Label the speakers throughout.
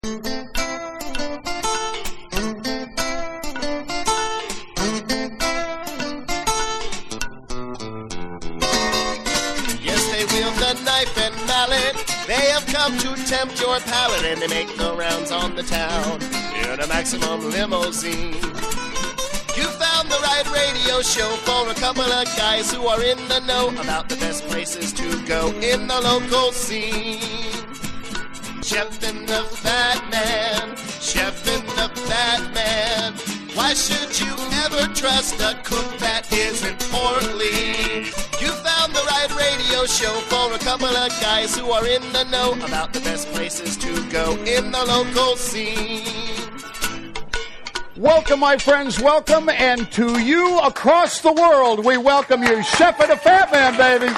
Speaker 1: They have come to tempt your palate, and they make the rounds on the town in a Maximum limousine. You found the right radio show for a couple of guys who are in the know about the best places to go in the local scene. Chef and the Fat Man, Chef and the Fat Man. Why should you ever trust a cook that isn't portly? You found the right radio show for a couple of guys who are in the know about the best places to go in the local scene.
Speaker 2: Welcome, my friends, welcome, and to you across the world, we welcome you, Chef and the Fat Man, baby.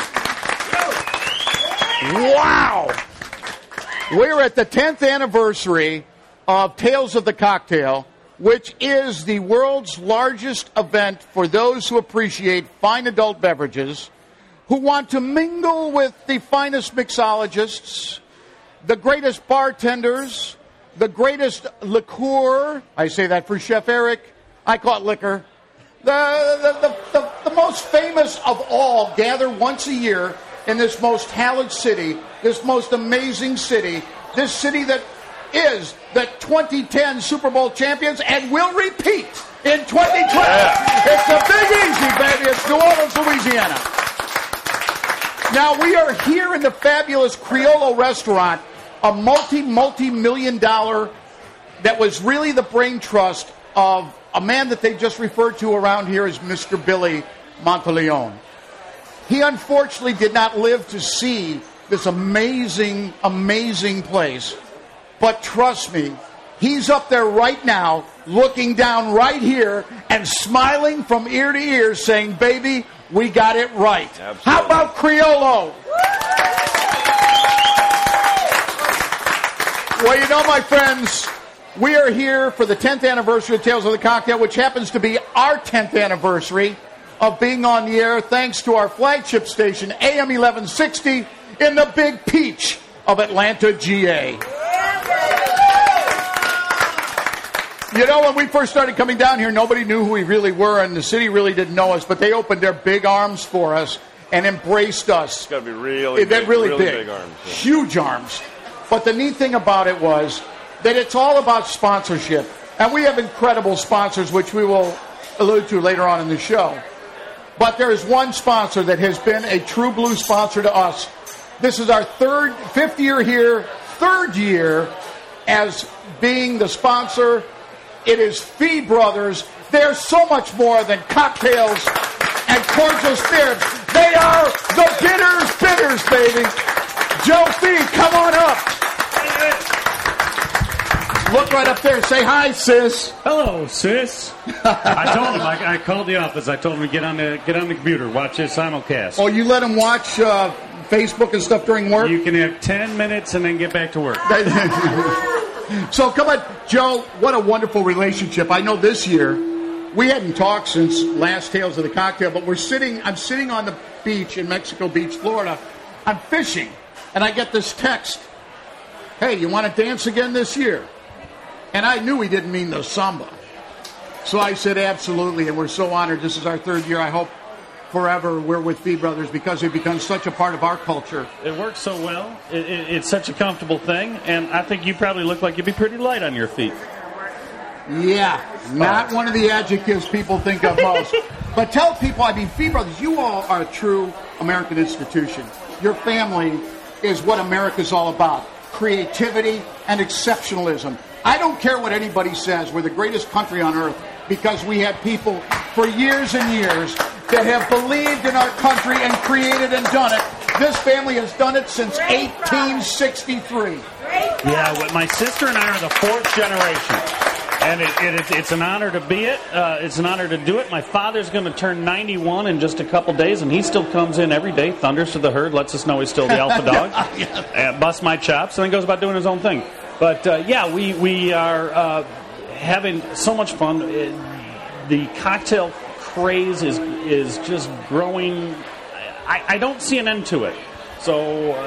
Speaker 2: Wow! We're at the 10th anniversary of Tales of the Cocktail, which is the world's largest event for those who appreciate fine adult beverages, who want to mingle with the finest mixologists, the greatest bartenders, the greatest liqueur. I say that for Chef Eric. I call it liquor. The most famous of all gather once a year in this most hallowed city, this most amazing city, this city that is the 2010 Super Bowl champions and will repeat in 2012. Yeah. It's a Big Easy, baby. It's New Orleans, Louisiana. Now, we are here in the fabulous Criollo restaurant, a multi-million dollar that was really the brain trust of a man that they just referred to around here as Mr. Billy Monteleone. He unfortunately did not live to see this amazing, amazing place. But trust me, he's up there right now, looking down right here and smiling from ear to ear, saying, baby, we got it right. Absolutely. How about Criollo? Well, you know, my friends, we are here for the 10th anniversary of Tales of the Cocktail, which happens to be our 10th anniversary of being on the air, thanks to our flagship station, AM 1160, in the Big Peach of Atlanta, GA. You know, when we first started coming down here, nobody knew who we really were, and the city really didn't know us, but they opened their big arms for us and embraced us.
Speaker 3: It's got to be really big arms. Yeah.
Speaker 2: Huge arms. But the neat thing about it was that it's all about sponsorship. And we have incredible sponsors, which we will allude to later on in the show. But there is one sponsor that has been a true blue sponsor to us. This is our fifth year here, third year as being the sponsor. It is Fee Brothers. They're so much more than cocktails and cordial spirits. They are the bitters, baby. Joe Fee, come on up. Look right up there. Say hi, sis.
Speaker 4: Hello, sis. I told him. I called the office. I told him to get on the computer, watch this simulcast.
Speaker 2: Oh, you let him watch Facebook and stuff during work?
Speaker 4: You can have 10 minutes and then get back to work.
Speaker 2: So come on, Joe, what a wonderful relationship. I know this year, we hadn't talked since last Tales of the Cocktail, but I'm sitting on the beach in Mexico Beach, Florida. I'm fishing, and I get this text. Hey, you want to dance again this year? And I knew he didn't mean the samba. So I said, absolutely, and we're so honored. This is our third year. I hope forever we're with Fee Brothers because they've become such a part of our culture.
Speaker 4: It works so well. It's such a comfortable thing, and I think you probably look like you'd be pretty light on your feet.
Speaker 2: Yeah, not one of the adjectives people think of most. But tell people, Fee Brothers, you all are a true American institution. Your family is what America's all about. Creativity and exceptionalism. I don't care what anybody says. We're the greatest country on earth because we had people for years and years that have believed in our country and created and done it. This family has done it since 1863.
Speaker 4: Yeah, my sister and I are the fourth generation. And it's an honor to be it. It's an honor to do it. My father's going to turn 91 in just a couple days, and he still comes in every day, thunders to the herd, lets us know he's still the alpha dog, busts my chops, and then goes about doing his own thing. But, we are having so much fun. The cocktail craze is just growing. I don't see an end to it. So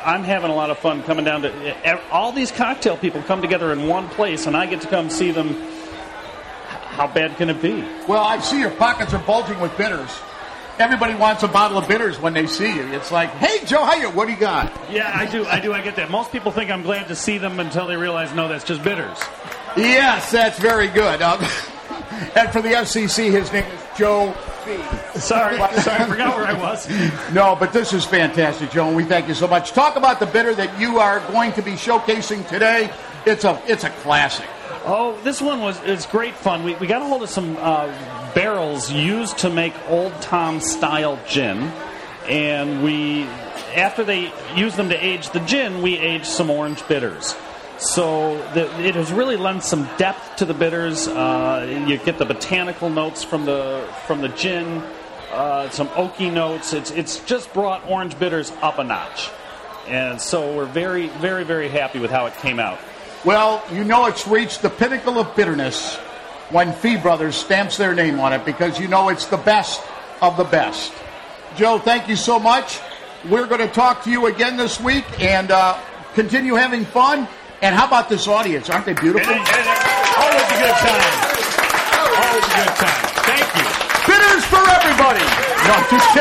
Speaker 4: I'm having a lot of fun coming down to all these cocktail people come together in one place, and I get to come see them. How bad can it be?
Speaker 2: Well, I see your pockets are bulging with bitters. Everybody wants a bottle of bitters when they see you. It's like, hey, Joe, what do you got?
Speaker 4: Yeah, I do. I get that. Most people think I'm glad to see them until they realize, no, that's just bitters.
Speaker 2: Yes, that's very good. And for the FCC, his name is Joe B.
Speaker 4: Sorry, I forgot where I was.
Speaker 2: No, but this is fantastic, Joe, and we thank you so much. Talk about the bitter that you are going to be showcasing today. It's a classic.
Speaker 4: Oh, this one is great fun. We got a hold of some barrels used to make Old Tom style gin, and after they used them to age the gin, we aged some orange bitters. So it has really lent some depth to the bitters. You get the botanical notes from the gin, some oaky notes. It's just brought orange bitters up a notch, and so we're very, very, very happy with how it came out.
Speaker 2: Well, it's reached the pinnacle of bitterness when Fee Brothers stamps their name on it, because it's the best of the best. Joe, thank you so much. We're going to talk to you again this week and continue having fun. And how about this audience? Aren't they beautiful?
Speaker 4: Always a good time. Always a good time. Thank you.
Speaker 2: Bitters for everybody. No, I'm just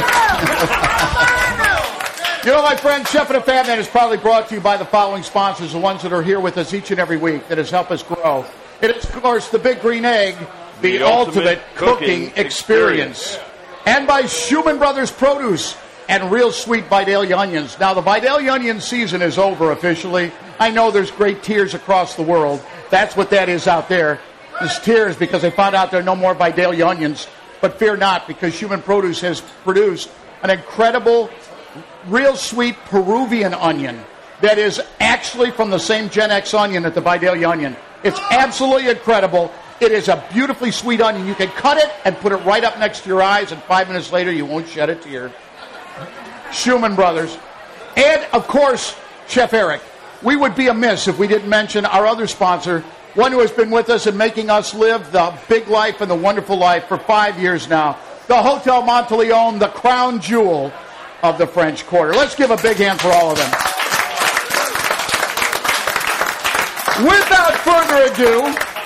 Speaker 2: kidding. My friend, Chef and a Fat Man is proudly brought to you by the following sponsors, the ones that are here with us each and every week that has helped us grow. It is, of course, the Big Green Egg, the ultimate cooking experience. And by Schumann Brothers Produce and Real Sweet Vidalia Onions. Now, the Vidalia Onion season is over officially. I know there's great tears across the world. That's what that is out there. There's tears because they found out there are no more Vidalia onions. But fear not, because Schumann Produce has produced an incredible, real sweet Peruvian onion that is actually from the same Gen X onion as the Vidalia onion. It's absolutely incredible. It is a beautifully sweet onion. You can cut it and put it right up next to your eyes, and 5 minutes later you won't shed a tear. Schumann Brothers. And, of course, Chef Eric. We would be amiss if we didn't mention our other sponsor, one who has been with us and making us live the big life and the wonderful life for 5 years now. The Hotel Monteleone, the crown jewel of the French Quarter. Let's give a big hand for all of them. Without further ado,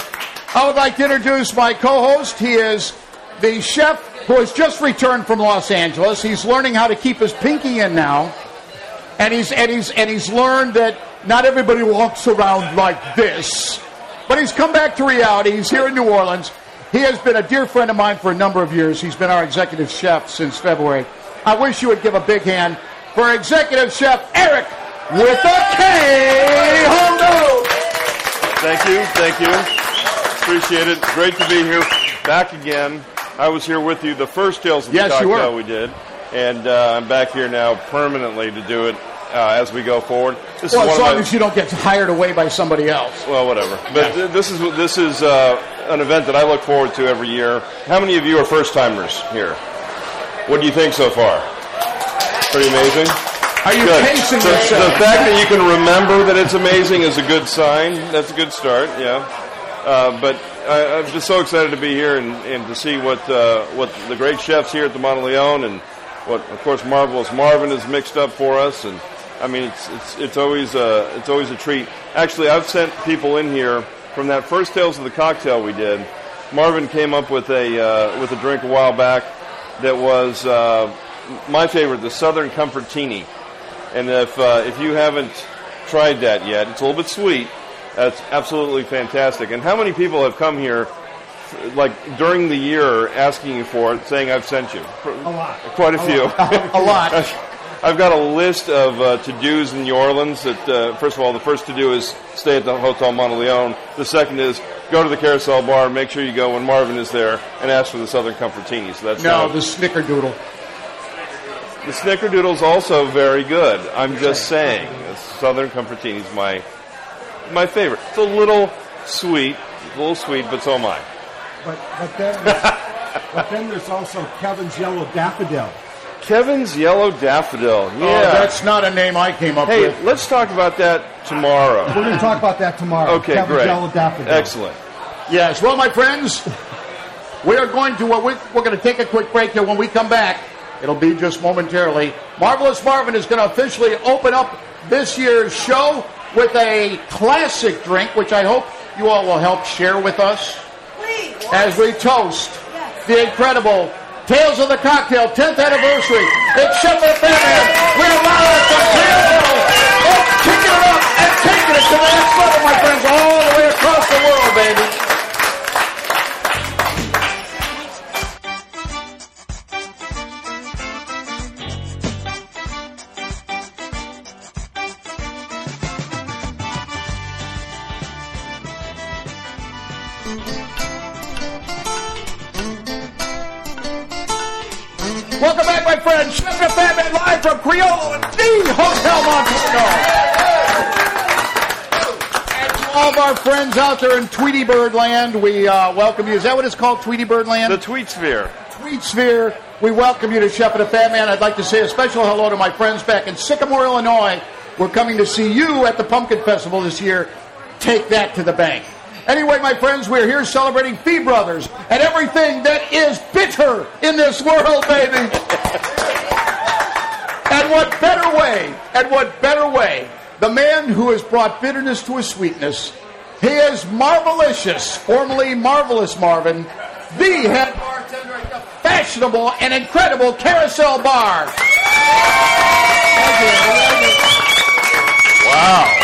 Speaker 2: I would like to introduce my co-host. He is the chef who has just returned from Los Angeles. He's learning how to keep his pinky in now. And he's learned that not everybody walks around like this. But he's come back to reality. He's here in New Orleans. He has been a dear friend of mine for a number of years. He's been our executive chef since February. I wish you would give a big hand for Executive Chef Eric with a K. Hondo.
Speaker 3: Thank you. Appreciate it. Great to be here. Back again. I was here with you the first Tales of the Cocktail we did. And I'm back here now permanently to do it as we go forward.
Speaker 2: As long as you don't get hired away by somebody else.
Speaker 3: Well, whatever. But this is an event that I look forward to every year. How many of you are first-timers here? What do you think so far? Pretty amazing?
Speaker 2: Are you pacing yourself?
Speaker 3: The fact that you can remember that it's amazing is a good sign. That's a good start, yeah. But I'm just so excited to be here and to see what the great chefs here at the Monteleone and what, of course, Marvelous Marvin has mixed up for us. And I mean, it's always a treat. Actually, I've sent people in here from that first Tales of the Cocktail we did. Marvin came up with a drink a while back that was my favorite, the Southern Comfortini. And if you haven't tried that yet, it's a little bit sweet. That's absolutely fantastic. And how many people have come here, like during the year, asking you for it, saying I've sent you?
Speaker 4: A lot.
Speaker 3: Quite a few.
Speaker 2: A lot.
Speaker 3: I've got a list of to-dos in New Orleans. That first of all, the first to-do is stay at the Hotel Monteleone. The second is go to the Carousel Bar. Make sure you go when Marvin is there and ask for the Southern Comfortini. So that's
Speaker 2: the Snickerdoodle.
Speaker 3: The Snickerdoodle's also very good. I'm just saying, the Southern Comfortini's my favorite. It's a little sweet, but so am I.
Speaker 5: But then there's also Kevin's Yellow Daffodil.
Speaker 3: Kevin's Yellow Daffodil. Yeah.
Speaker 2: Oh, that's not a name I came up with.
Speaker 3: Hey, let's talk about that tomorrow.
Speaker 5: We're going to talk about that tomorrow.
Speaker 3: Okay,
Speaker 5: Kevin's
Speaker 3: great.
Speaker 5: Yellow Daffodil.
Speaker 3: Excellent.
Speaker 2: Yes. Well, my friends, we're going to take a quick break here. When we come back, It'll be just momentarily. Marvelous Marvin is going to officially open up this year's show with a classic drink, which I hope you all will help share with us as we toast the incredible Tales of the Cocktail 10th anniversary. It's Chef and Batman. We're live from Taylorville. It's kicking it up and taking it to the next level, my friends, all the way across the world, baby. Welcome back, my friends. Chef and Batman live from Criollo and the Hotel Montano. And to all of our friends out there in Tweety Bird land, we welcome you. Is that what it's called, Tweety Bird land?
Speaker 3: The Tweet Sphere.
Speaker 2: Tweet Sphere. We welcome you to Chef and Batman. I'd like to say a special hello to my friends back in Sycamore, Illinois. We're coming to see you at the Pumpkin Festival this year. Take that to the bank. Anyway, my friends, we're here celebrating Fee Brothers and everything that is bitter in this world, baby. And what better way, the man who has brought bitterness to his sweetness, he is Marvelicious, formerly Marvelous Marvin, the head bartender at the fashionable and incredible Carousel Bar.
Speaker 3: Wow.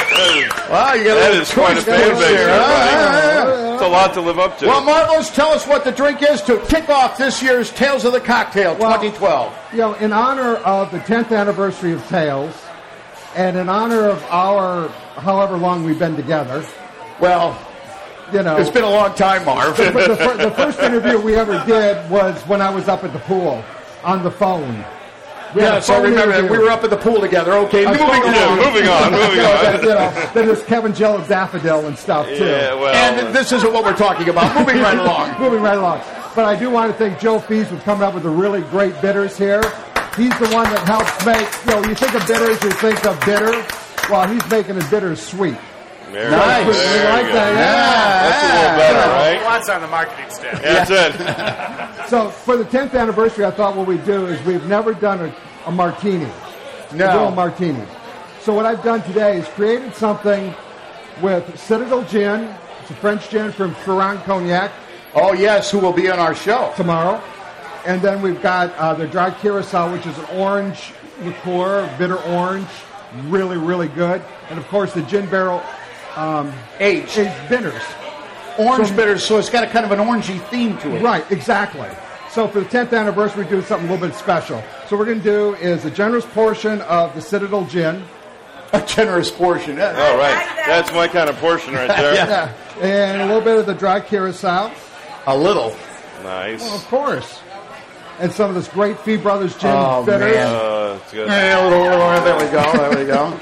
Speaker 3: That is quite a fan base there, buddy. It's a lot to live up to.
Speaker 2: Well, Marvelous, tell us what the drink is to kick off this year's Tales of the Cocktail 2012.
Speaker 5: You know, in honor of the 10th anniversary of Tales, and in honor of our however long we've been together,
Speaker 2: well,
Speaker 5: you know,
Speaker 2: it's been a long time, Marv.
Speaker 5: The first interview we ever did was when I was up at the pool on the phone.
Speaker 2: Yes, I remember that. We were up at the pool together. Okay, moving on.
Speaker 5: Then there's Kevin Jello Daffodil and stuff, too.
Speaker 3: Yeah, well,
Speaker 2: and this isn't what we're talking about. Moving right along. But I do want to thank Joe Fees for coming up with the really great bitters here. He's the one that helps make, you think of bitters, you think of bitter. Well, he's making the bitters sweet.
Speaker 3: Very
Speaker 2: nice.
Speaker 3: Nice.
Speaker 5: We like that.
Speaker 3: That's a little better, right?
Speaker 6: Lots on the marketing staff.
Speaker 3: That's it.
Speaker 5: So for the 10th anniversary, I thought what we'd do is we've never done a martini. A real martini. So what I've done today is created something with Citadel Gin. It's a French gin from Ferrand Cognac.
Speaker 2: Oh, yes, who will be on our show
Speaker 5: tomorrow. And then we've got the dry curacao, which is an orange liqueur, bitter orange. Really, really good. And, of course, the gin barrel aged bitters.
Speaker 2: Orange bitters, so it's got a kind of an orangey theme to it.
Speaker 5: Right, exactly. So for the 10th anniversary, we're doing something a little bit special. So what we're going to do is a generous portion of the Citadel Gin.
Speaker 2: A generous portion.
Speaker 3: All right. That's my kind of portion right there.
Speaker 5: Yeah. And a little bit of the dry curacao.
Speaker 2: A little.
Speaker 3: Nice.
Speaker 5: Well, of course. And some of this great Fee Brothers gin bitters.
Speaker 2: Man.
Speaker 3: It's good.
Speaker 2: There we go.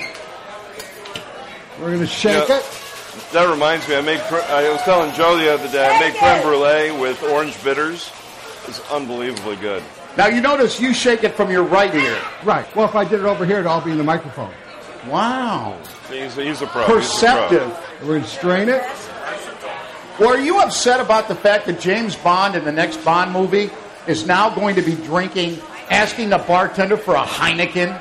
Speaker 5: We're going to shake it.
Speaker 3: That reminds me, I was telling Joe the other day, I make creme brulee with orange bitters. It's unbelievably good.
Speaker 2: Now, you notice you shake it from your right ear.
Speaker 5: Right. Well, if I did it over here, it'd all be in the microphone.
Speaker 2: Wow.
Speaker 3: He's a pro.
Speaker 2: Perceptive.
Speaker 5: We're going to strain it.
Speaker 2: Well, are you upset about the fact that James Bond in the next Bond movie is now going to be asking the bartender for a Heineken?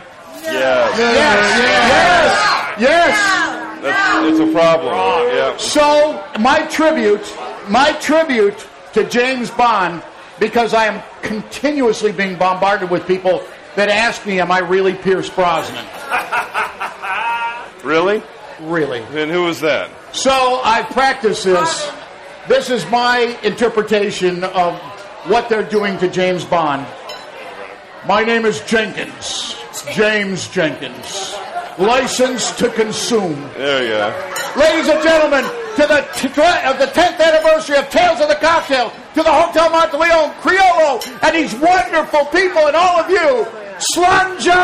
Speaker 2: Yes.
Speaker 3: It's a problem. Yeah.
Speaker 2: So, my tribute to James Bond, because I am continuously being bombarded with people that ask me, am I really Pierce Brosnan?
Speaker 3: Really?
Speaker 2: Really.
Speaker 3: And who was that?
Speaker 2: So, I practice this. This is my interpretation of what they're doing to James Bond. My name is Jenkins. James Jenkins. License to consume.
Speaker 3: There you go.
Speaker 2: Ladies and gentlemen, to the 10th anniversary of Tales of the Cocktail, to the Hotel Monteleone, Criollo, and these wonderful people and all of you, Slunja!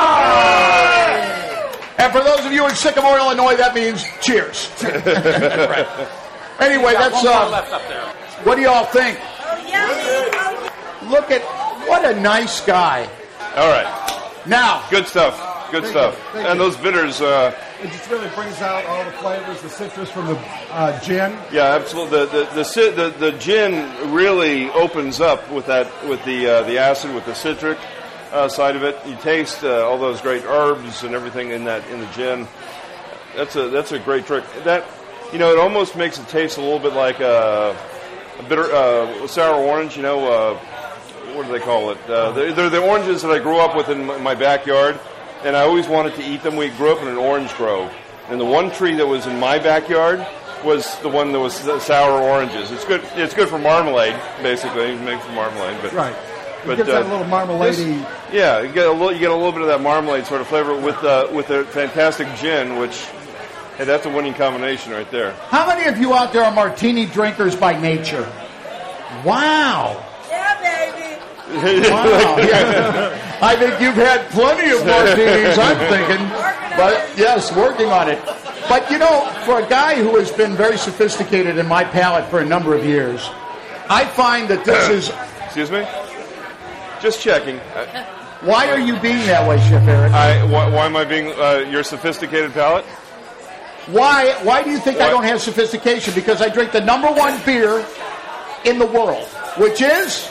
Speaker 2: And for those of you in Sycamore, Illinois, that means cheers. Right. Anyway, that's what do y'all think? Look at what a nice guy.
Speaker 3: All right.
Speaker 2: Now,
Speaker 3: good stuff. And those bitters,
Speaker 5: it just really brings out all the flavors, the citrus from the gin.
Speaker 3: Yeah, absolutely. The gin really opens up with the acid, with the citric side of it. You taste all those great herbs and everything in the gin. That's a great trick. That, it almost makes it taste a little bit like a bitter sour orange. What do they call it? They're the oranges that I grew up with in my backyard, and I always wanted to eat them. We grew up in an orange grove, and the one tree that was in my backyard was the one that was sour oranges. It's good. It's good for marmalade, basically. It makes for marmalade, but
Speaker 5: right. It gives that little marmalade-y.
Speaker 3: You get a little bit of that marmalade sort of flavor with the fantastic gin, which. Hey, that's a winning combination right there.
Speaker 2: How many of you out there are martini drinkers by nature? Wow.
Speaker 6: Yeah, baby.
Speaker 2: Wow. Yeah. I think you've had plenty of martinis, I'm thinking. Working on it. But, for a guy who has been very sophisticated in my palate for a number of years, I find that this is...
Speaker 3: Excuse me? Just checking.
Speaker 2: Why are you being that way, Chef Eric?
Speaker 3: Why am I being your sophisticated palate?
Speaker 2: Why do you think I don't have sophistication? Because I drink the number one beer in the world, which is...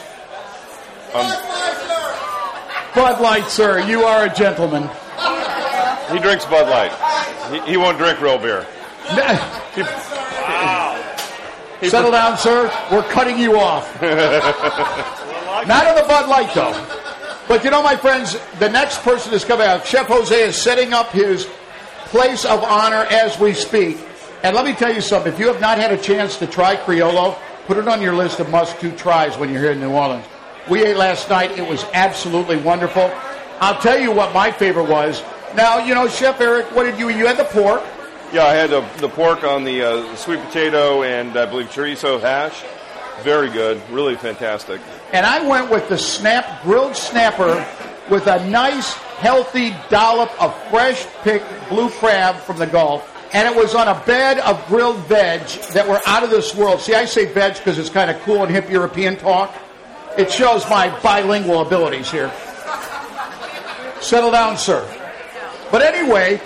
Speaker 2: Bud Light, sir. You are a gentleman.
Speaker 3: He drinks Bud Light. He won't drink real beer.
Speaker 2: Settle down, sir. We're cutting you off. Not on the Bud Light, though. But my friends, the next person is coming out. Chef Jose is setting up his place of honor as we speak. And let me tell you something. If you have not had a chance to try Criollo, put it on your list of must-do tries when you're here in New Orleans. We ate last night. It was absolutely wonderful. I'll tell you what my favorite was. Now, Chef Eric, what did you eat? You had the pork.
Speaker 3: Yeah, I had the pork on the sweet potato and I believe chorizo hash. Very good. Really fantastic.
Speaker 2: And I went with the grilled snapper with a nice, healthy dollop of fresh-picked blue crab from the Gulf. And it was on a bed of grilled veg that were out of this world. See, I say veg because it's kind of cool and hip European talk. It shows my bilingual abilities here. Settle down, sir. But anyway,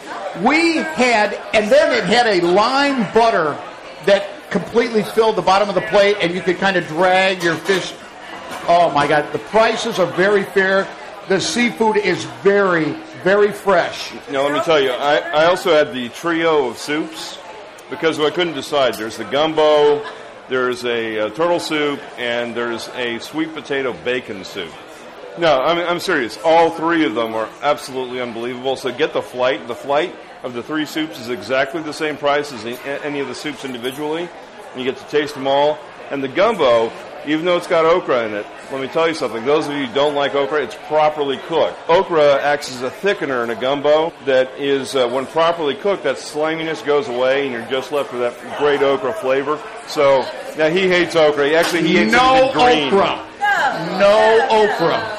Speaker 2: and then it had a lime butter that completely filled the bottom of the plate, and you could kind of drag your fish. Oh, my God. The prices are very fair. The seafood is very, very fresh.
Speaker 3: Now, let me tell you, I also had the trio of soups because I couldn't decide. There's the gumbo, there's a turtle soup, and there's a sweet potato bacon soup. No, I'm serious. All three of them are absolutely unbelievable. So get the flight. The flight of the three soups is exactly the same price as any of the soups individually. And you get to taste them all. And the gumbo, even though it's got okra in it, let me tell you something. Those of you who don't like okra, it's properly cooked. Okra acts as a thickener in a gumbo that is, when properly cooked, that sliminess goes away and you're just left with that great okra flavor. So, now he hates okra. He hates it green.
Speaker 2: Okra. No okra.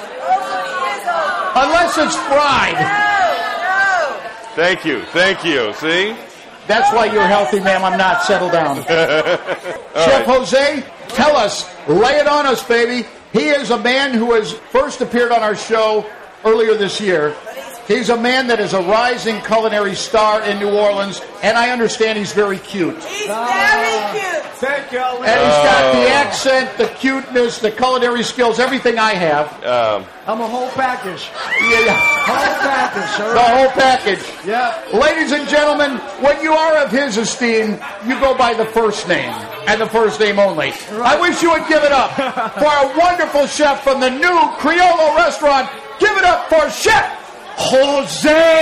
Speaker 2: Unless it's fried.
Speaker 6: No.
Speaker 3: Thank you. See?
Speaker 2: That's why you're healthy, ma'am. I'm not. Settle down. Chef Jose, tell us. Lay it on us, baby. He is a man who has first appeared on our show earlier this year. He's a man that is a rising culinary star in New Orleans, and I understand he's very cute.
Speaker 6: He's very cute.
Speaker 5: Thank you.
Speaker 2: And he's got the accent, the cuteness, the culinary skills, everything I have.
Speaker 5: I'm a whole package.
Speaker 2: Yeah.
Speaker 5: Whole package. All right.
Speaker 2: The whole package.
Speaker 5: Yeah.
Speaker 2: Ladies and gentlemen, when you are of his esteem, you go by the first name, and the first name only. Right. I wish you would give it up for a wonderful chef from the new Criollo restaurant. Give it up for Chef Jose!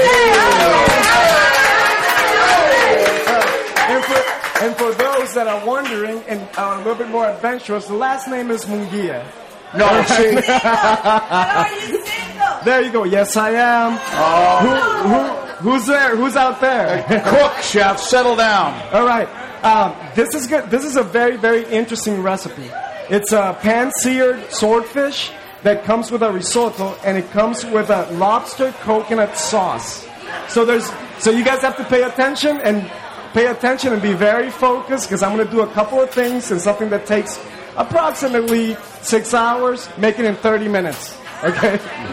Speaker 7: And for those that are wondering and are a little bit more adventurous, the last name is Munguia.
Speaker 2: No, see.
Speaker 6: Are you single?
Speaker 7: There you go. Yes, I am. Who's there? Who's out there?
Speaker 2: Cook, chef. Settle down.
Speaker 7: All right. This is good. This is a very, very interesting recipe. It's a pan-seared swordfish that comes with a risotto, and it comes with a lobster coconut sauce. So you guys have to pay attention and be very focused, because I'm going to do a couple of things and something that takes approximately 6 hours, make it in 30 minutes. Okay?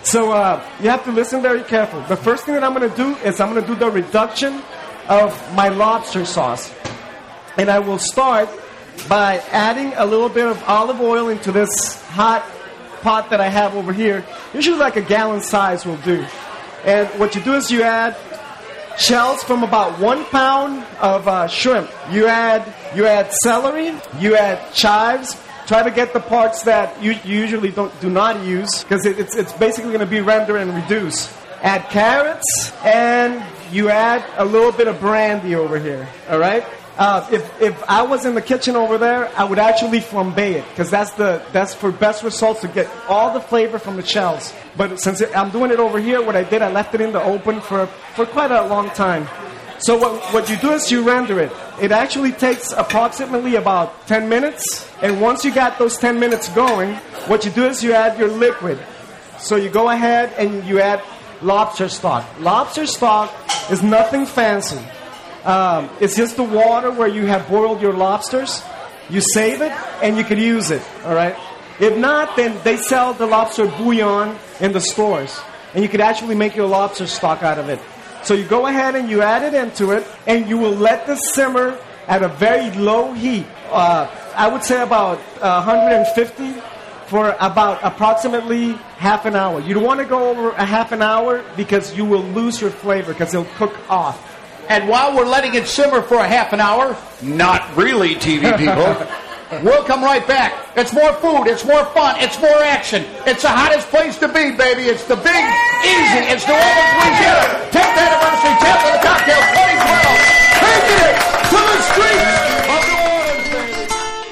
Speaker 7: So you have to listen very careful. The first thing that I'm going to do is I'm going to do the reduction of my lobster sauce. And I will start by adding a little bit of olive oil into this hot pot that I have over here. Usually like a gallon size will do. And what you do is you add shells from about 1 pound of shrimp. You add celery, you add chives. Try to get the parts that you usually do not use, because it's basically going to be render and reduce. Add carrots, and you add a little bit of brandy over here. All right. If I was in the kitchen over there, I would actually flambe it, because that's for best results, to get all the flavor from the shells. But since I'm doing it over here, what I did, I left it in the open for quite a long time. So what you do is you render it. It actually takes approximately about 10 minutes. And once you got those 10 minutes going, what you do is you add your liquid. So you go ahead and you add lobster stock. Lobster stock is nothing fancy. It's just the water where you have boiled your lobsters. You save it and you can use it. All right. If not, then they sell the lobster bouillon in the stores. And you could actually make your lobster stock out of it. So you go ahead and you add it into it, and you will let this simmer at a very low heat. I would say about 150 for about approximately half an hour. You don't want to go over a half an hour, because you will lose your flavor, because it'll cook off.
Speaker 2: And while we're letting it simmer for a half an hour, not really, TV people, we'll come right back. It's more food. It's more fun. It's more action. It's the hottest place to be, baby. It's the big, easy. It's New Orleans, Louisiana. 10th anniversary, 10th of the Cocktail 2012. Taking it to the streets of New Orleans, baby.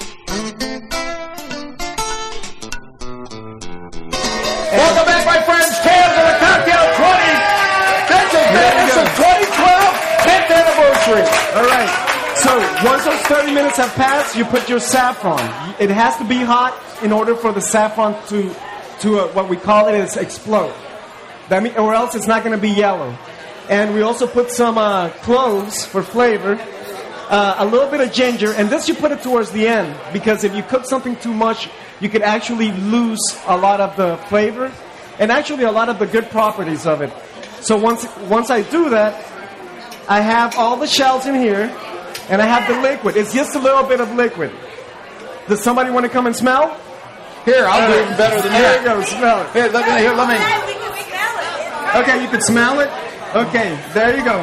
Speaker 2: Welcome back, my friends. Tales of the Cocktail 20. This is 2012 10th anniversary.
Speaker 7: All right. So once those 30 minutes have passed, you put your saffron. It has to be hot in order for the saffron to what we call it is explode. That mean, or else it's not going to be yellow. And we also put some cloves for flavor, a little bit of ginger, and this you put it towards the end, because if you cook something too much, you could actually lose a lot of the flavor and actually a lot of the good properties of it. So once I do that, I have all the shells in here. And I have the liquid. It's just a little bit of liquid. Does somebody want to come and smell?
Speaker 2: Here, I'll do even better than that.
Speaker 7: Here you go, smell it.
Speaker 2: Here, let me.
Speaker 6: We can smell it.
Speaker 7: Okay, you can smell it? Okay, there you go.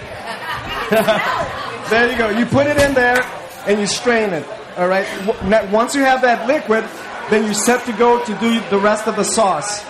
Speaker 7: There you go. You put it in there and you strain it. All right? Once you have that liquid, then you're set to go to do the rest of the sauce.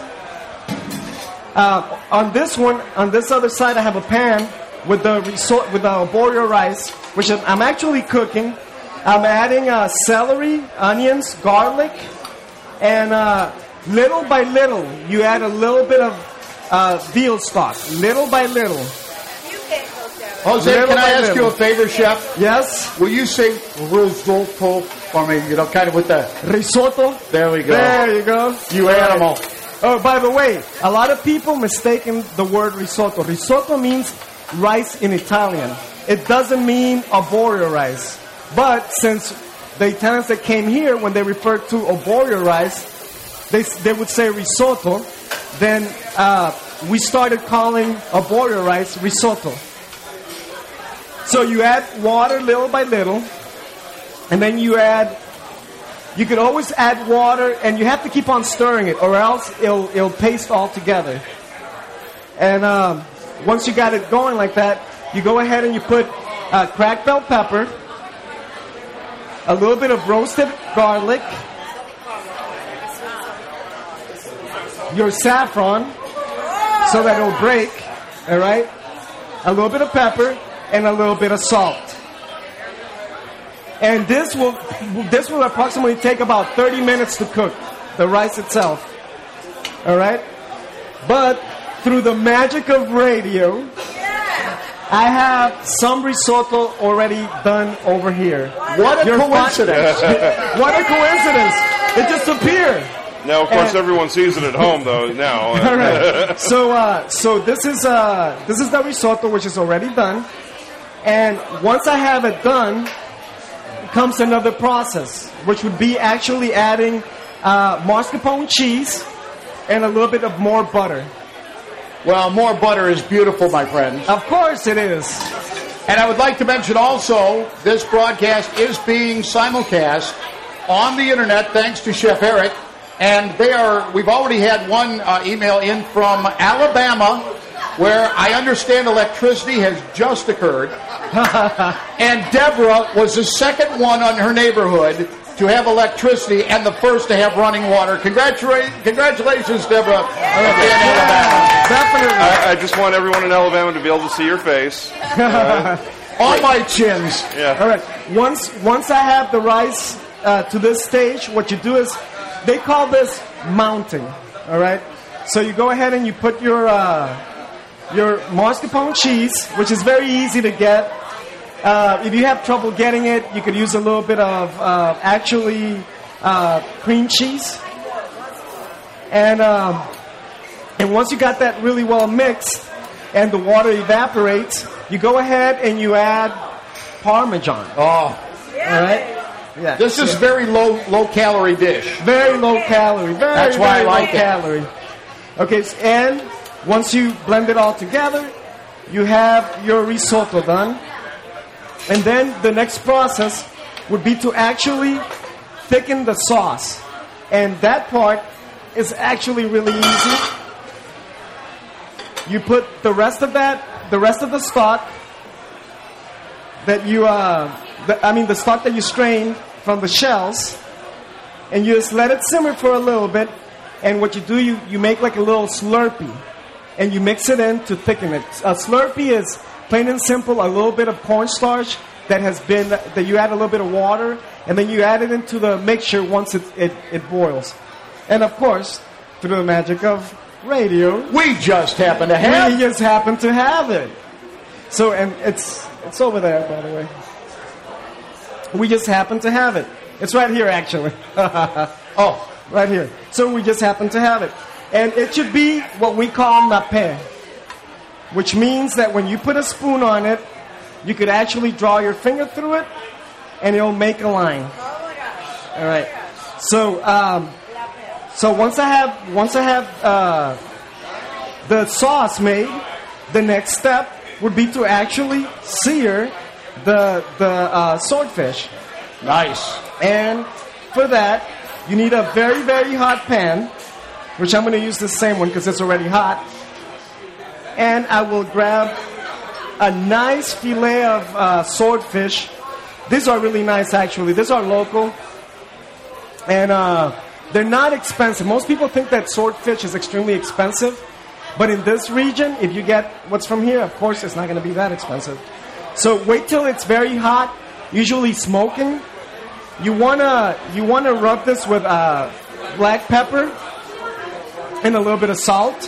Speaker 7: On this one, on this other side, I have a pan with the arborio rice, which I'm actually cooking. I'm adding celery, onions, garlic, and little by little, you add a little bit of veal stock. Little by little.
Speaker 6: You can't cook that.
Speaker 2: Jose,
Speaker 7: Little
Speaker 2: can I
Speaker 7: by
Speaker 2: ask
Speaker 7: little.
Speaker 2: you a favor, Chef?
Speaker 7: Yes?
Speaker 2: Will you say risotto for me? You know, kind of with the...
Speaker 7: Risotto?
Speaker 2: There we go.
Speaker 7: There you go.
Speaker 2: You animal.
Speaker 7: Oh, by the way, a lot of people mistaken the word risotto. Risotto means rice in Italian. It doesn't mean arborio rice. But since the Italians that came here, when they referred to arborio rice, they would say risotto. Then we started calling arborio rice risotto. So you add water little by little, and then you could always add water, and you have to keep on stirring it, or else it'll paste all together. And once you got it going like that, you go ahead and you put cracked bell pepper, a little bit of roasted garlic, your saffron, so that it'll break, all right? A little bit of pepper and a little bit of salt. And this will approximately take about 30 minutes to cook, the rice itself. All right? But through the magic of radio, I have some risotto already done over here.
Speaker 2: What a coincidence.
Speaker 7: What a coincidence. It just appeared.
Speaker 3: Now, of course, everyone sees it at home, though, now.
Speaker 7: All right. So this is the risotto, which is already done. And once I have it done, comes another process, which would be actually adding mascarpone cheese and a little bit of more butter.
Speaker 2: Well, more butter is beautiful, my friends.
Speaker 7: Of course it is.
Speaker 2: And I would like to mention also, this broadcast is being simulcast on the internet thanks to Chef Eric. And we've already had one email in from Alabama, where I understand electricity has just occurred. And Deborah was the second one on her neighborhood to have electricity and the first to have running water. Congratulations, Deborah.
Speaker 7: Definitely.
Speaker 3: I just want everyone in Alabama to be able to see your face.
Speaker 2: On my chins.
Speaker 3: Yeah.
Speaker 7: All right. Once I have the rice to this stage, what you do is, they call this mounting. All right. So you go ahead and you put your mascarpone cheese, which is very easy to get. If you have trouble getting it, you could use a little bit of cream cheese. And once you got that really well mixed and the water evaporates, you go ahead and you add Parmesan.
Speaker 2: Oh,
Speaker 7: all right. Yeah.
Speaker 2: This is very low calorie dish.
Speaker 7: Very low calorie.
Speaker 2: That's why I like
Speaker 7: low calorie. Okay, and once you blend it all together, you have your risotto done. And then the next process would be to actually thicken the sauce. And that part is actually really easy. You put the rest of the stock that the stock that you strained from the shells, and you just let it simmer for a little bit. And what you do, you make like a little Slurpee, and you mix it in to thicken it. A Slurpee is plain and simple a little bit of cornstarch that you add a little bit of water, and then you add it into the mixture once it boils. And of course, through the magic of radio,
Speaker 2: we just happen to have
Speaker 7: it. So, and it's over there, by the way. We just happen to have it. It's right here, actually. Oh, right here. So we just happen to have it. And it should be what we call nappé, which means that when you put a spoon on it, you could actually draw your finger through it, and it'll make a line. All right. So once I have the sauce made, the next step would be to actually sear the swordfish.
Speaker 2: Nice.
Speaker 7: And for that, you need a very, very hot pan, which I'm going to use the same one because it's already hot. And I will grab a nice fillet of swordfish. These are really nice, actually. These are local. And they're not expensive. Most people think that swordfish is extremely expensive. But in this region, if you get what's from here, of course, it's not going to be that expensive. So wait till it's very hot, usually smoking. You wanna rub this with black pepper and a little bit of salt.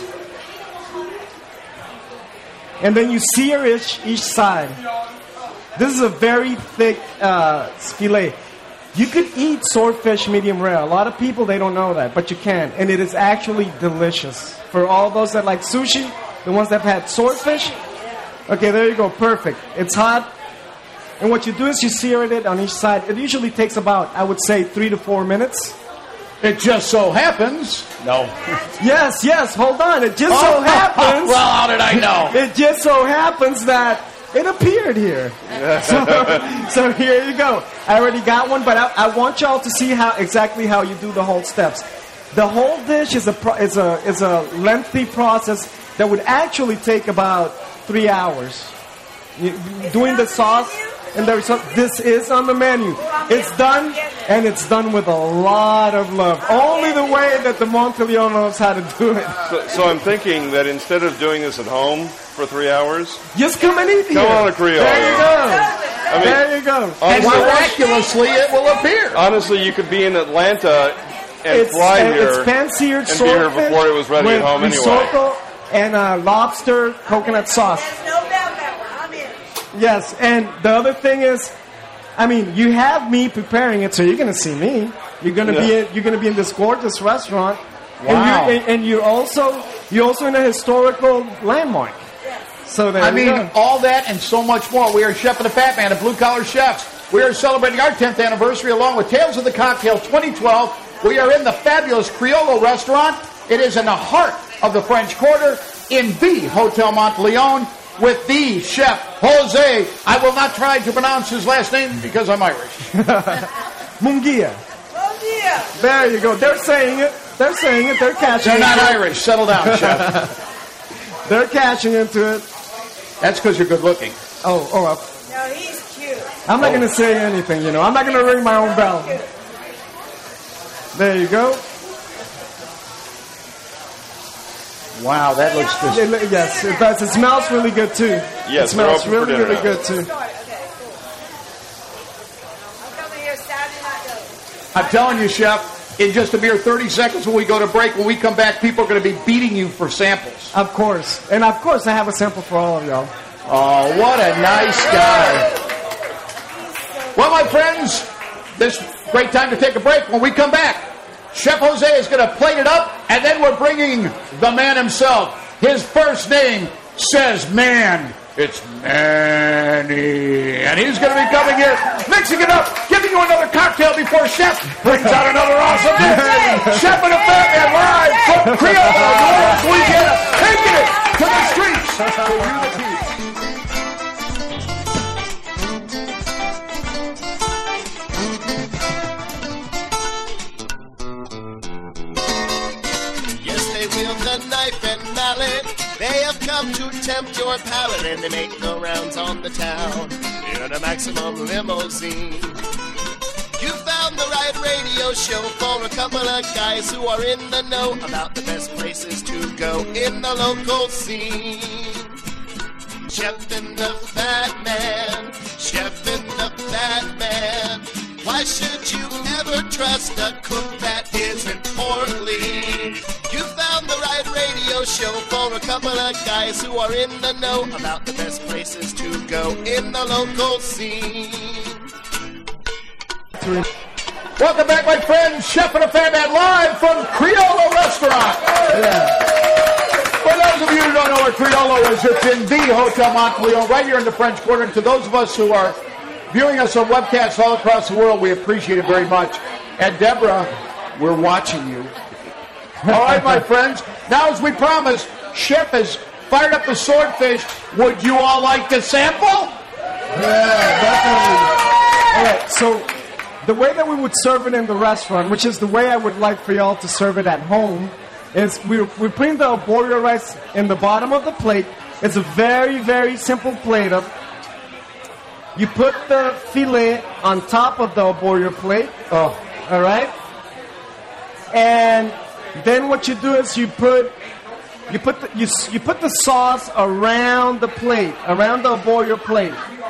Speaker 7: And then you sear each side. This is a very thick fillet. You could eat swordfish medium rare. A lot of people, they don't know that, but you can. And it is actually delicious. For all those that like sushi, the ones that have had swordfish, okay, there you go, perfect. It's hot. And what you do is you sear it on each side. It usually takes about, I would say, 3 to 4 minutes.
Speaker 2: It just so happens. No.
Speaker 7: Yes, hold on. It just so happens.
Speaker 2: Well, how did I know?
Speaker 7: It just so happens that it appeared here. So here you go. I already got one, but I want y'all to see exactly how you do the whole steps. The whole dish is a lengthy process that would actually take about 3 hours. Doing the sauce and the result. This is on the menu. It's done, and it's done with a lot of love. Only the way that the Monteleone knows how to do it.
Speaker 3: So I'm thinking that instead of doing this at home for 3 hours,
Speaker 7: just come and eat here.
Speaker 3: Come on, a Creole.
Speaker 7: There you go. There you go.
Speaker 2: And miraculously, it will appear.
Speaker 3: Honestly, you could be in Atlanta and fly here.
Speaker 7: It's pan-seared
Speaker 3: and be here
Speaker 7: swordfish
Speaker 3: before it was ready at home anyway.
Speaker 7: Risotto and lobster coconut sauce.
Speaker 6: No bell pepper. I'm in.
Speaker 7: Yes, and the other thing is, I mean, you have me preparing it, so you're going to see me. You're going to be in this gorgeous restaurant.
Speaker 2: Wow.
Speaker 7: And you're also in a historical landmark. So there
Speaker 2: all that and so much more. We are Chef and the Fat Man at Blue Collar Chefs. We are celebrating our 10th anniversary along with Tales of the Cocktail 2012. We are in the fabulous Criollo restaurant It is in the heart of the French Quarter in the Hotel Monteleone with the chef, Jose. I will not try to pronounce his last name because I'm Irish.
Speaker 7: Munguia. There you go. They're saying it. They're saying it. They're cashing
Speaker 2: They're not
Speaker 7: into it.
Speaker 2: Irish. Settle down, chef.
Speaker 7: They're cashing into it.
Speaker 2: That's because you're good looking.
Speaker 7: Oh.
Speaker 6: No, he's cute.
Speaker 7: I'm not going to say anything, you know. I'm not going to ring my own bell. There you go.
Speaker 2: Wow, that looks just...
Speaker 7: Yes, it does. It smells really good, too.
Speaker 3: Yes,
Speaker 7: it smells
Speaker 3: we're open for
Speaker 7: really, really
Speaker 3: dinner
Speaker 7: good, too.
Speaker 6: Okay, cool. I'm coming here Saturday night, though.
Speaker 2: I'm telling you, chef, in just a mere 30 seconds when we go to break, when we come back, people are going to be beating you for samples.
Speaker 7: Of course. And, of course, I have a sample for all of y'all.
Speaker 2: Oh, what a nice guy. Well, my friends, this great time to take a break. When we come back, Chef Jose is going to plate it up, and then we're bringing the man himself. His first name says man. It's Manny. And he's going to be coming here, mixing it up, giving you another cocktail before Chef brings out another awesome dish. Chef and a Fan live from Creole, New Orleans, Louisiana, taking it to the streets for you, the people.
Speaker 1: The knife and mallet, they have come to tempt your palate, and they make the rounds on the town in a Maximum limousine. You found the right radio show for a couple of guys who are in the know about the best places to go in the local scene. Chef and the Fat Man, Chef and the Fat Man. Why should you ever trust a cook that isn't portly? You found the right radio show for a couple of guys who are in the know about the best places to go in the local scene.
Speaker 2: Welcome back, my friends. Chef and a Fan Man live from Criollo Restaurant. For those of you who don't know where Criollo is, it's in the Hotel Monteleone, right here in the French Quarter. And to those of us who are viewing us on webcasts all across the world, we appreciate it very much. And Deborah, we're watching you. All right, my friends. Now, as we promised, Chef has fired up the swordfish. Would you all like to sample?
Speaker 7: Yeah, definitely. All right, so the way that we would serve it in the restaurant, which is the way I would like for y'all to serve it at home, is we're putting the arborio rice in the bottom of the plate. It's a very, very simple plate up. You put the filet on top of the arborio plate.
Speaker 2: Oh,
Speaker 7: all right. And then what you do is you put the sauce around the plate, around the arborio plate.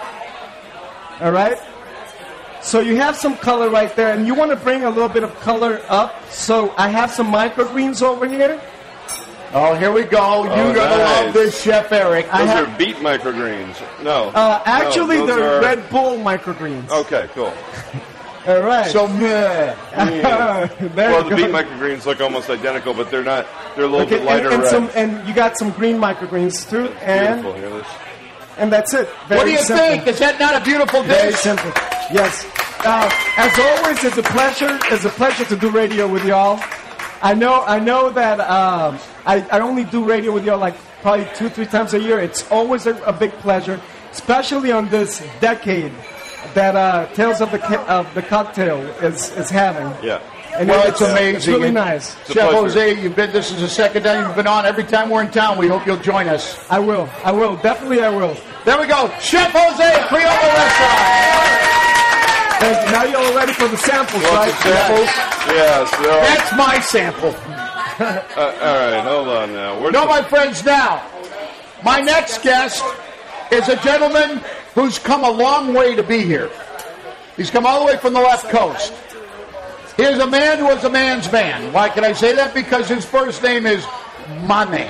Speaker 7: All right. So you have some color right there, and you want to bring a little bit of color up. So I have some microgreens over here.
Speaker 2: Oh, here we go. You're going to love this, Chef Eric.
Speaker 3: Those are beet microgreens. No.
Speaker 7: Actually,
Speaker 3: no,
Speaker 7: they're Red Bull microgreens.
Speaker 3: Okay, cool.
Speaker 7: All right.
Speaker 2: So, yeah.
Speaker 3: Well, the beet microgreens look almost identical, but they're not. They're a little bit lighter red.
Speaker 7: And you got some green microgreens too.
Speaker 3: Beautiful. Hear this?
Speaker 7: And that's it.
Speaker 2: What do you think? Is that not a beautiful dish?
Speaker 7: Very simple. Yes. As always, it's a pleasure. It's a pleasure to do radio with y'all. I know that I only do radio with y'all like probably 2-3 times a year. It's always a big pleasure, especially on this decade that Tales of the Cocktail is having.
Speaker 3: Yeah.
Speaker 7: And
Speaker 2: well, it's amazing.
Speaker 7: It's really nice.
Speaker 2: Chef Jose, this is the second time you've been on. Every time we're in town, we hope you'll join us.
Speaker 7: I will. Definitely I will.
Speaker 2: There we go. Chef Jose, Criollo Restaurant.
Speaker 7: Thank you. Now you're all ready for the samples, right?
Speaker 3: Samples? Yes.
Speaker 2: That's my sample.
Speaker 3: All right, hold on now.
Speaker 2: My friends, now, my next guest is a gentleman who's come a long way to be here. He's come all the way from the left coast. He is a man who is a man's man. Why can I say that? Because his first name is Manny.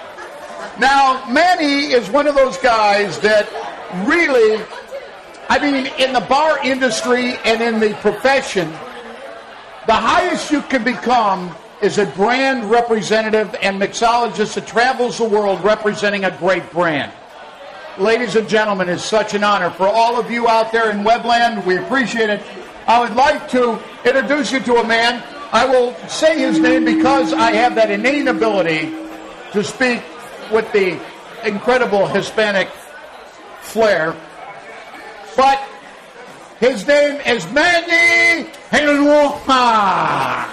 Speaker 2: Now, Manny is one of those guys that really, in the bar industry and in the profession, the highest you can become is a brand representative and mixologist that travels the world representing a great brand. Ladies and gentlemen, it's such an honor. For all of you out there in Webland, we appreciate it. I would like to introduce you to a man I will say his name because I have that innate ability to speak with the incredible Hispanic flair. But his name is Manny Hinojosa.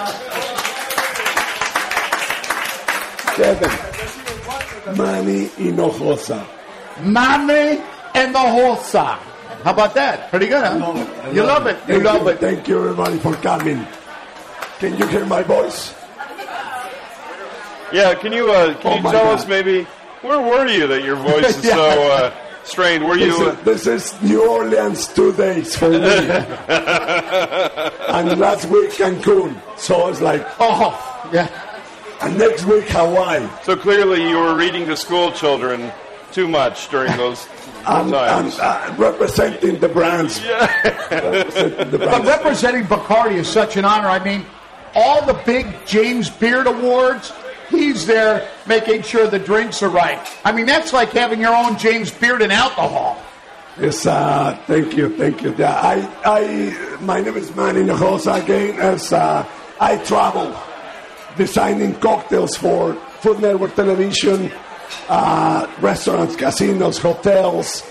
Speaker 8: Kevin, Manny Hinojosa.
Speaker 2: Manny Hinojosa. How about that? Pretty good, huh? You love it. You love it.
Speaker 8: Thank you, everybody, for coming. Can you hear my voice?
Speaker 3: Yeah, can you tell us maybe, where were you that your voice is so strained? Were you?
Speaker 8: This is New Orleans 2 days for me. And last week Cancun. So it's like,
Speaker 2: oh, yeah.
Speaker 8: And next week Hawaii.
Speaker 3: So clearly you were reading to school children too much during those times.
Speaker 8: Representing the brands.
Speaker 3: Yeah.
Speaker 2: But representing Bacardi is such an honor. I mean, all the big James Beard Awards, he's there making sure the drinks are right. I mean, that's like having your own James Beard and alcohol.
Speaker 8: Yes, thank you. Yeah, my name is Manny Hinojosa again. As I travel, designing cocktails for Food Network Television, restaurants, casinos, hotels.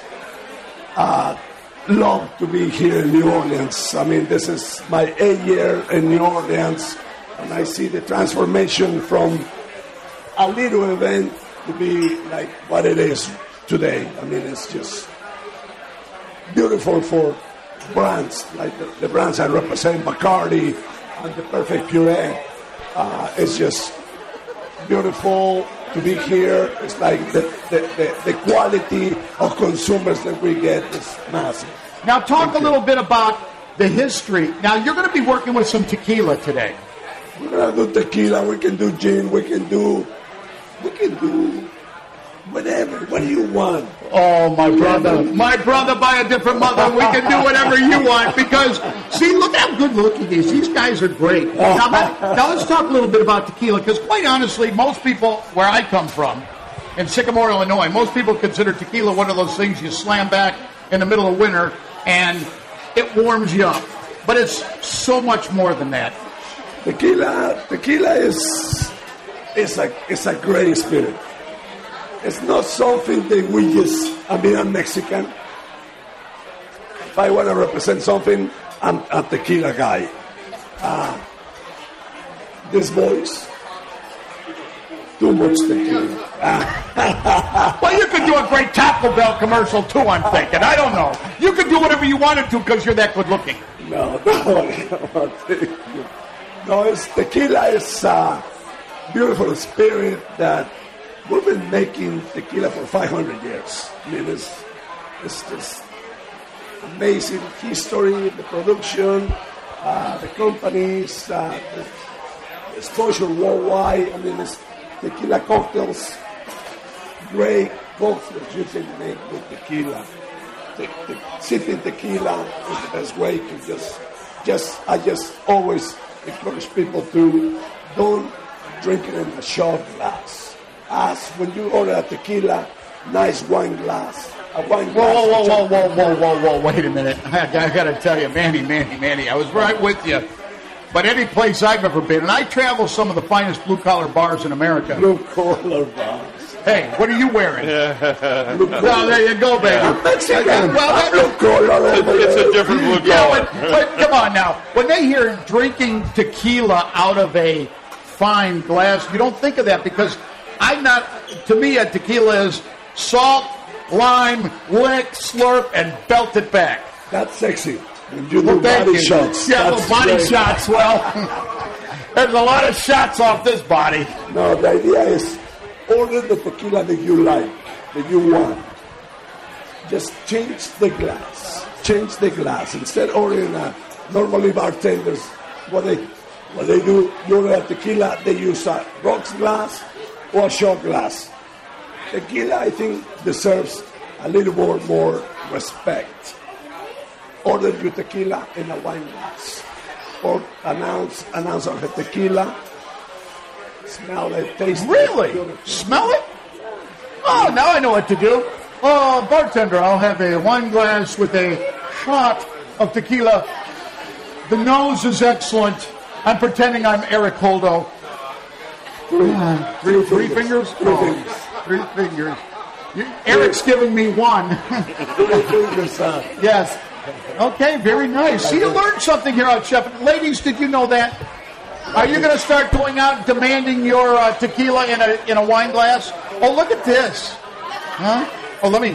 Speaker 8: Love to be here in New Orleans. I mean, this is my 8th year in New Orleans, and I see the transformation from a little event to be like what it is today. I mean, it's just beautiful for brands, like the brands I represent, Bacardi and the Perfect Puree. It's just beautiful to be here. It's like the quality of consumers that we get is massive.
Speaker 2: Now talk a little bit about the history. Now you're going to be working with some tequila today.
Speaker 8: We're going to do tequila, we can do gin, we can do whatever. What do you want?
Speaker 2: Oh, my brother by a different mother. We can do whatever you want because, see, look how good looking he is. These guys are great. Now let's talk a little bit about tequila because, quite honestly, most people, where I come from, in Sycamore, Illinois, most people consider tequila one of those things you slam back in the middle of winter and it warms you up. But it's so much more than that.
Speaker 8: Tequila is a great spirit. It's not something that we just, I'm Mexican. If I want to represent something, I'm a tequila guy. This voice, too much tequila.
Speaker 2: Well, you could do a great Taco Bell commercial too, I'm thinking. I don't know. You could do whatever you wanted to because you're that good looking.
Speaker 8: No, tequila is a beautiful spirit that we've been making tequila for 500 years. I mean, it's just amazing history, the production, the companies, the exposure worldwide. I mean, it's tequila cocktails, great cocktails you can make with tequila. Sipping tequila is the best way to I just always encourage people to don't drink it in a shot glass. Ask when you order a tequila, nice wine glass. A wine glass.
Speaker 2: Whoa, wait a minute. I got to tell you, Manny, I was right with you. But any place I've ever been, and I travel some of the finest blue-collar bars in America.
Speaker 8: Blue-collar bars.
Speaker 2: Hey, what are you wearing? Well, there you go, baby.
Speaker 8: I'm Mexican.
Speaker 3: It's a different blue collar.
Speaker 2: But come on now. When they hear drinking tequila out of a fine glass, you don't think of that because to me, a tequila is salt, lime, lick, slurp, and belt it back.
Speaker 8: That's sexy. When you do body shots.
Speaker 2: Yeah, little body shots. Well, there's a lot of shots off this body.
Speaker 8: No, the idea is order the tequila that you like, that you want. Just change the glass. Instead of ordering normally bartenders, what they do, you order a tequila, they use a rocks glass or a shot glass. Tequila, I think, deserves a little more respect. Order your tequila in a wine glass. Or an ounce of the tequila. Smell it, taste it.
Speaker 2: Really? Smell it? Oh, now I know what to do. Oh, bartender, I'll have a wine glass with a shot of tequila. The nose is excellent. I'm pretending I'm Eric Holdo. Three fingers? Three fingers. Eric's giving me one. Yes. Okay, very nice. See, you learned something here on Chef. Ladies, did you know that? Are you going to start going out and demanding your tequila in a wine glass? Oh, look at this. Huh? Oh, let me.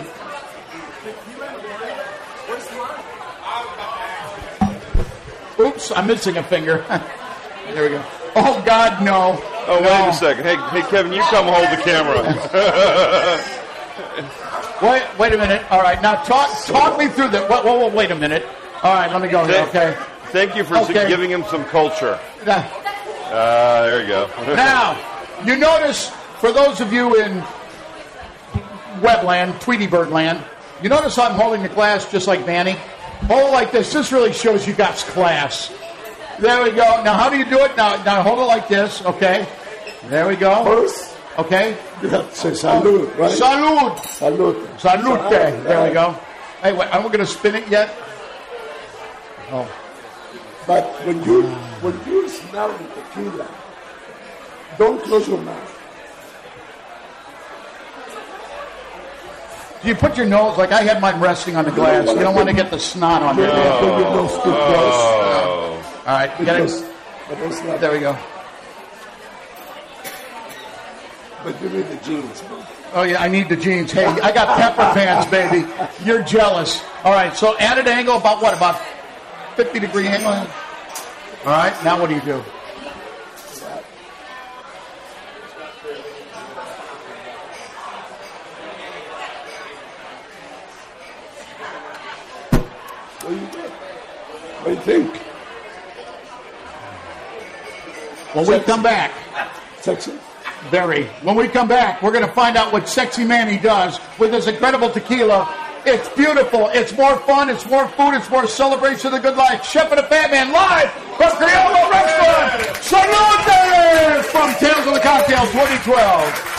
Speaker 2: Oops, I'm missing a finger. There we go. Oh, God, no.
Speaker 3: Oh, wait a second. Hey, Kevin, you come hold the camera.
Speaker 2: Wait a minute. All right, now talk me through that. Whoa, wait a minute. All right, let me go here, okay?
Speaker 3: Thank you for giving him some culture. There you go.
Speaker 2: Now, you notice, for those of you in Webland, Tweety Bird land, you notice I'm holding the glass just like Manny? Hold it like this. This really shows you got class. There we go. Now, how do you do it? Now hold it like this, okay? There we go.
Speaker 8: First,
Speaker 2: okay?
Speaker 8: You have to say salud, right?
Speaker 2: Salud.
Speaker 8: Salud.
Speaker 2: Salute. There we go. Hey, wait, aren't we going to spin it yet? Oh.
Speaker 8: But when you smell the tequila, don't close your mouth.
Speaker 2: Do you put your nose, like I had mine resting on the glass. You don't want to get the snot on there. All right, get it. There we go.
Speaker 8: But you need the jeans, bro.
Speaker 2: Oh, yeah, I need the jeans. Hey, I got pepper pants, baby. You're jealous. All right, so added angle, about what? About 50-degree angle? All right, now what do you do?
Speaker 8: What do you think?
Speaker 2: When we come back.
Speaker 8: Sexy?
Speaker 2: Very. When we come back, we're going to find out what Sexy Manny does with this incredible tequila. It's beautiful. It's more fun. It's more food. It's more celebration of the good life. Chef and the Fat Man live from Criollo Restaurant. Salute from Tales of the Cocktail 2012.